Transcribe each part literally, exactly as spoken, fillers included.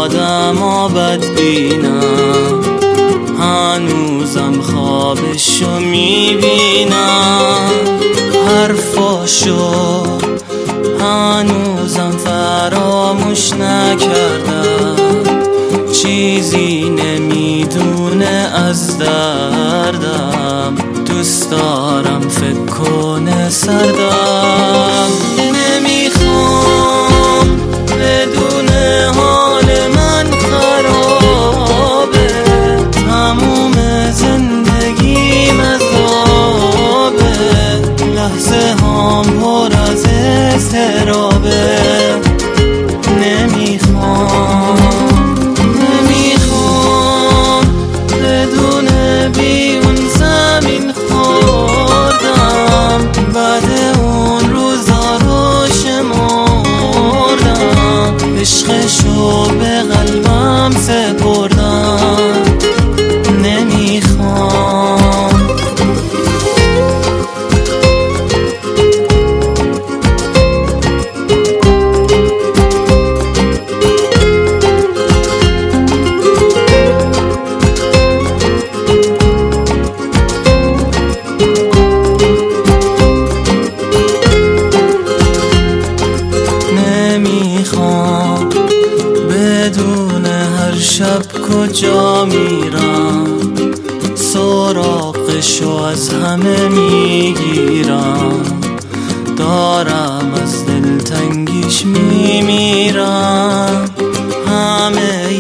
آدما بدبینم، هنوزم خوابشو میبینم، حرفاشو هنوزم فراموش نکردم، چیزی نمیدونه از دردم، دوست دارم فکر کنه سردم. نمیخوام بدون حال من خرابه، تموم زندگیم عذابه، لحظه هام پر از اضطرابه. نمیخوام نمیخوام بدون بیون زمین خوردم، بعد اون روزا رو شمردم، عشقشو به قلبم سپردم. نمیخوام نمیخوام بدون هر شب کجا میرم، سراغشو از همه میگیرم، دارم از دلتنگیش میمیرم، همه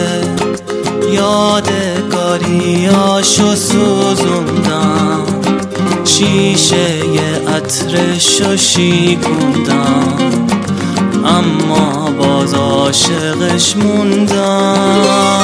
یادگاریاشو سوزوندم، شیشه عطرشو شیکوندم، اما باز عاشقش موندم.